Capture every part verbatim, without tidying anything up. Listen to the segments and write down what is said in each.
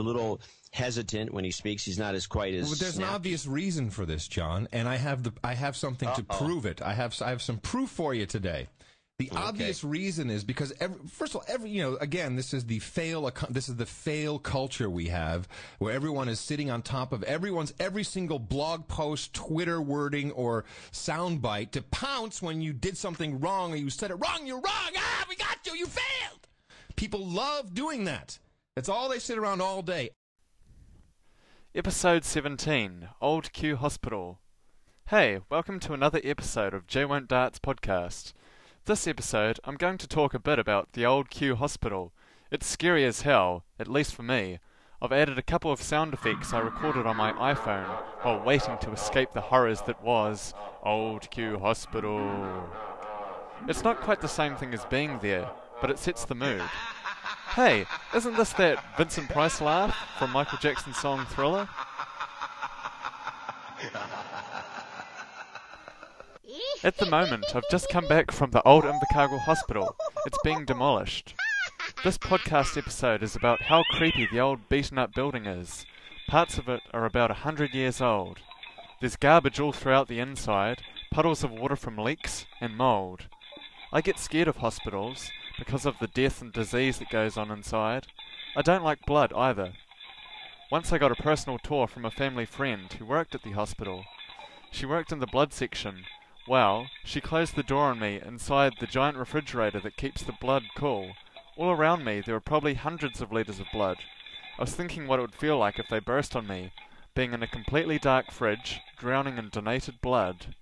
a little hesitant when he speaks. He's not as quite as. Well, there's snappy. an obvious reason for this, John, and I have the I have something Uh-oh. to prove it. I have I have some proof for you today. The Okay. obvious reason is because every, first of all, every you know, again, this is the fail this is the fail culture we have, where everyone is sitting on top of everyone's every single blog post, Twitter wording, or soundbite to pounce when you did something wrong or you said it wrong. You're wrong. Ah, we got you. You failed. People love doing that. That's all they sit around all day. Episode seventeen, Old Q Hospital. Hey, welcome to another episode of J Won't Darts podcast. This episode, I'm going to talk a bit about the Old Q Hospital. It's scary as hell, at least for me. I've added a couple of sound effects I recorded on my iPhone while waiting to escape the horrors that was Old Q Hospital. It's not quite the same thing as being there, but it sets the mood. Hey, isn't this that Vincent Price laugh from Michael Jackson's song Thriller? At the moment, I've just come back from the old Invercargill Hospital. It's being demolished. This podcast episode is about how creepy the old beaten-up building is. Parts of it are about a hundred years old. There's garbage all throughout the inside, puddles of water from leaks, and mould. I get scared of hospitals because of the death and disease that goes on inside. I don't like blood either. Once I got a personal tour from a family friend who worked at the hospital. She worked in the blood section. Well, she closed the door on me inside the giant refrigerator that keeps the blood cool. All around me there were probably hundreds of litres of blood. I was thinking what it would feel like if they burst on me, being in a completely dark fridge, drowning in donated blood.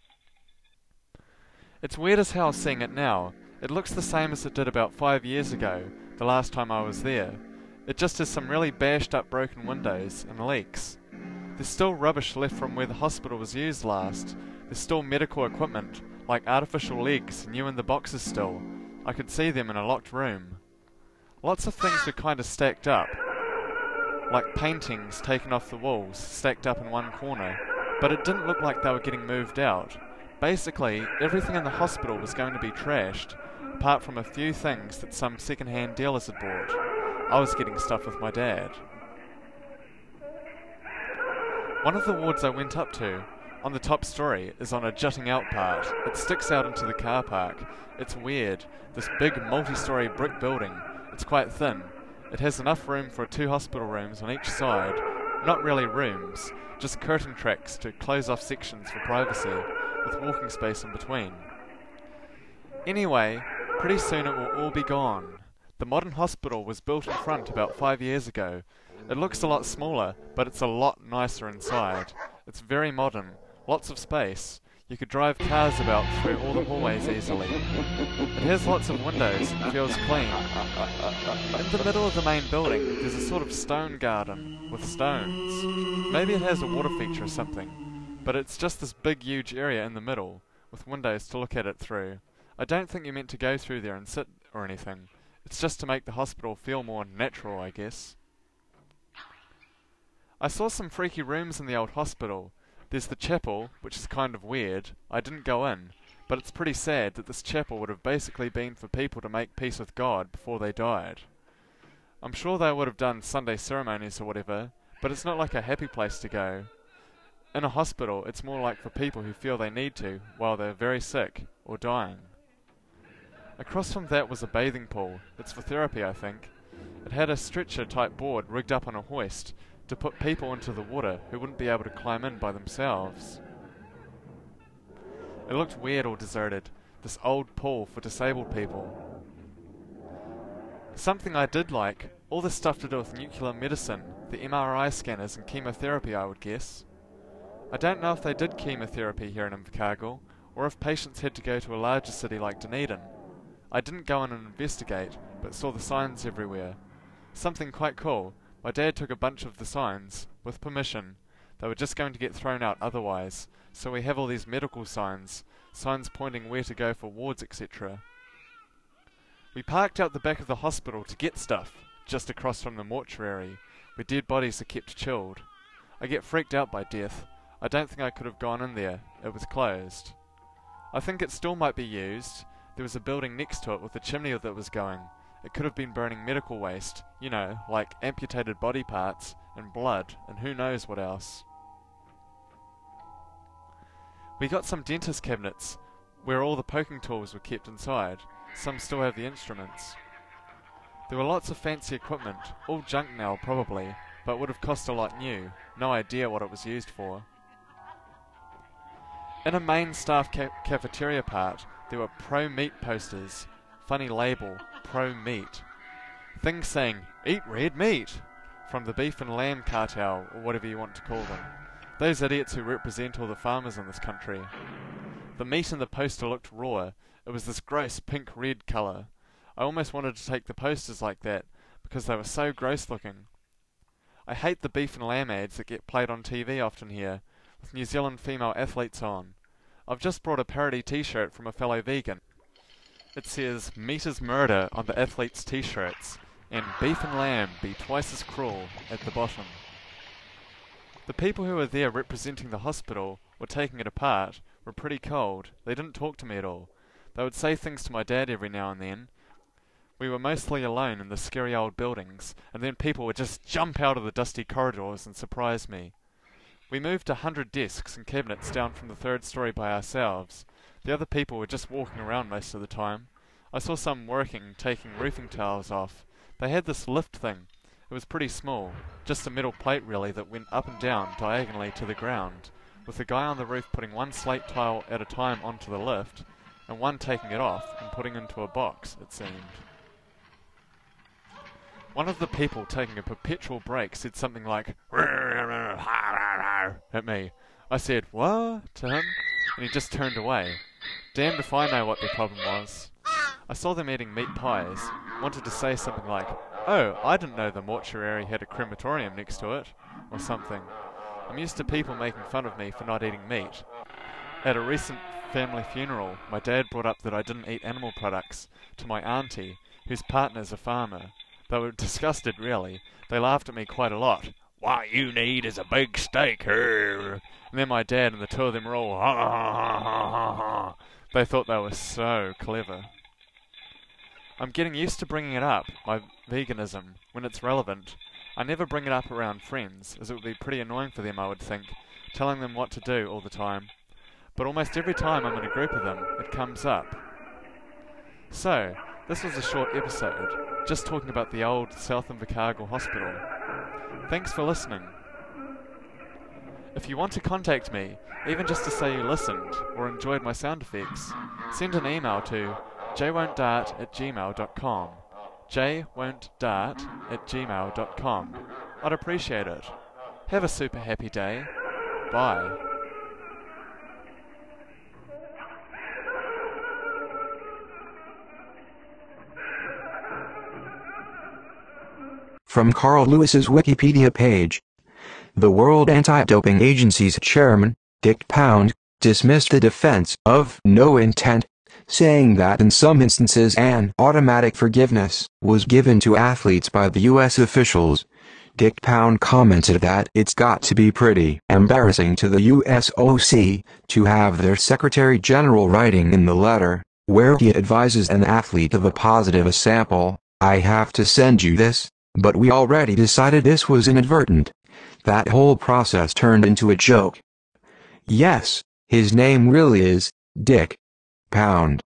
It's weird as hell seeing it now. It looks the same as it did about five years ago, the last time I was there. It just has some really bashed up broken windows and leaks. There's still rubbish left from where the hospital was used last. There's still medical equipment, like artificial legs, new in the boxes still. I could see them in a locked room. Lots of things were kind of stacked up, like paintings taken off the walls, stacked up in one corner, but it didn't look like they were getting moved out. Basically, everything in the hospital was going to be trashed, apart from a few things that some second-hand dealers had bought. I was getting stuff with my dad. One of the wards I went up to, on the top story, is on a jutting out part. It sticks out into the car park. It's weird. This big multi-story brick building. It's quite thin. It has enough room for two hospital rooms on each side. Not really rooms, just curtain tracks to close off sections for privacy, with walking space in between. Anyway, pretty soon it will all be gone. The modern hospital was built in front about five years ago. It looks a lot smaller, but it's a lot nicer inside. It's very modern. Lots of space. You could drive cars about through all the hallways easily. It has lots of windows and feels clean. In the middle of the main building, there's a sort of stone garden with stones. Maybe it has a water feature or something, but it's just this big huge area in the middle, with windows to look at it through. I don't think you're meant to go through there and sit or anything. It's just to make the hospital feel more natural, I guess. I saw some freaky rooms in the old hospital. There's the chapel, which is kind of weird. I didn't go in, but it's pretty sad that this chapel would have basically been for people to make peace with God before they died. I'm sure they would have done Sunday ceremonies or whatever, but it's not like a happy place to go. In a hospital, it's more like for people who feel they need to while they're very sick or dying. Across from that was a bathing pool. It's for therapy, I think. It had a stretcher-type board rigged up on a hoist to put people into the water who wouldn't be able to climb in by themselves. It looked weird or deserted, this old pool for disabled people. Something I did like, all this stuff to do with nuclear medicine, the M R I scanners and chemotherapy, I would guess. I don't know if they did chemotherapy here in Invercargill, or if patients had to go to a larger city like Dunedin. I didn't go in and investigate, but saw the signs everywhere. Something quite cool. My dad took a bunch of the signs, with permission. They were just going to get thrown out otherwise, so we have all these medical signs, signs pointing where to go for wards, et cetera. We parked out the back of the hospital to get stuff, just across from the mortuary, where dead bodies are kept chilled. I get freaked out by death. I don't think I could have gone in there. It was closed. I think it still might be used. There was a building next to it with a chimney that was going. It could have been burning medical waste, you know, like amputated body parts, and blood, and who knows what else. We got some dentist cabinets, where all the poking tools were kept inside. Some still have the instruments. There were lots of fancy equipment, all junk now probably, but would have cost a lot new. No idea what it was used for. In a main staff ca cafeteria part, there were pro-meat posters. Funny label, pro-meat. Things saying, "Eat red meat," from the beef and lamb cartel, or whatever you want to call them. Those idiots who represent all the farmers in this country. The meat in the poster looked raw. It was this gross pink-red colour. I almost wanted to take the posters like that, because they were so gross-looking. I hate the beef and lamb ads that get played on T V often here, with New Zealand female athletes on. I've just brought a parody t-shirt from a fellow vegan. It says, "Meat is murder" on the athletes' t-shirts, and "Beef and lamb be twice as cruel" at the bottom. The people who were there representing the hospital, or taking it apart, were pretty cold. They didn't talk to me at all. They would say things to my dad every now and then. We were mostly alone in the scary old buildings, and then people would just jump out of the dusty corridors and surprise me. We moved a hundred desks and cabinets down from the third story by ourselves. The other people were just walking around most of the time. I saw some working, taking roofing tiles off. They had this lift thing. It was pretty small, just a metal plate really that went up and down diagonally to the ground, with the guy on the roof putting one slate tile at a time onto the lift, and one taking it off and putting it into a box, it seemed. One of the people taking a perpetual break said something like at me. I said, "What?" to him, and he just turned away. Damned if I know what their problem was. I saw them eating meat pies, wanted to say something like, "Oh, I didn't know the mortuary had a crematorium next to it," or something. I'm used to people making fun of me for not eating meat. At a recent family funeral, my dad brought up that I didn't eat animal products to my auntie, whose partner's a farmer. They were disgusted, really. They laughed at me quite a lot. "What you need is a big steak, her." And then my dad and the two of them were all ha ha ha ha ha ha. They thought they were so clever. I'm getting used to bringing it up, my veganism, when it's relevant. I never bring it up around friends, as it would be pretty annoying for them, I would think, telling them what to do all the time. But almost every time I'm in a group of them, it comes up. So, this was a short episode, just talking about the old South Invercargill Hospital. Thanks for listening. If you want to contact me, even just to say you listened or enjoyed my sound effects, send an email to j won't dart at gmail dot com. j won't dart at gmail dot com. I'd appreciate it. Have a super happy day. Bye. From Carl Lewis's Wikipedia page. The World Anti-Doping Agency's chairman, Dick Pound, dismissed the defense of no intent, saying that in some instances an automatic forgiveness was given to athletes by the U S officials. Dick Pound commented that it's got to be pretty embarrassing to the U S O C to have their Secretary General writing in the letter, where he advises an athlete of a positive sample, "I have to send you this, but we already decided this was inadvertent." That whole process turned into a joke. Yes, his name really is Dick Pound.